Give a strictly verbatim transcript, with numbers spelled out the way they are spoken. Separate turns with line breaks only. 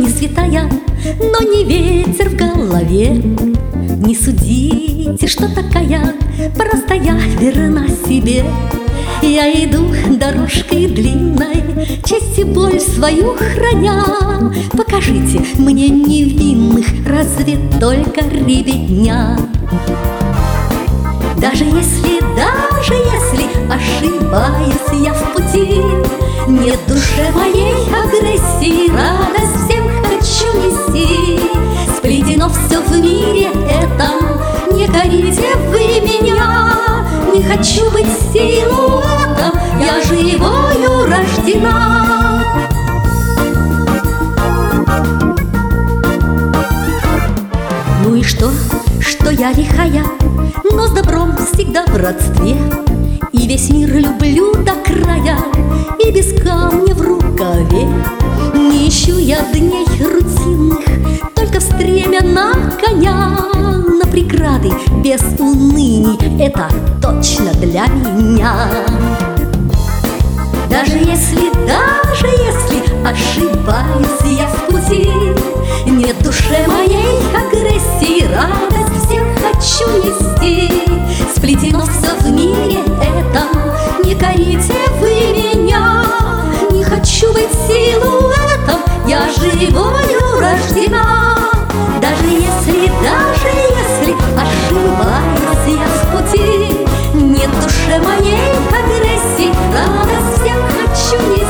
не святая, но не ветер в голове. Не судите, что такая, просто я верна себе. Я иду дорожкой длинной, честь и боль свою храня. Покажите мне невинных, разве только ребятня. Даже если, даже если ошибаюсь я в пути, нет в душе моей агрессии, радость всем хочу нести. Сплетено все в мире этом, не корите вы меня. Не хочу быть силуэтом, я живою рождена. Ну и что, что я лихая, но с добром всегда в родстве. И весь мир люблю до края, и без камня в рукаве. Не ищу я дней рутинных, только в стремя на коня. На преграды без уныний, это точно для меня. Даже если, даже если ошибаюсь я в пути, нет в душе моей агрессии, радость всем хочу нести. Сплетено все в мире этом, не корите вы меня. Не хочу быть силуэтом, я живою рождена. Даже если, даже если ошибаюсь я в пути, нет в душе моей агрессии, радость всем хочу нести.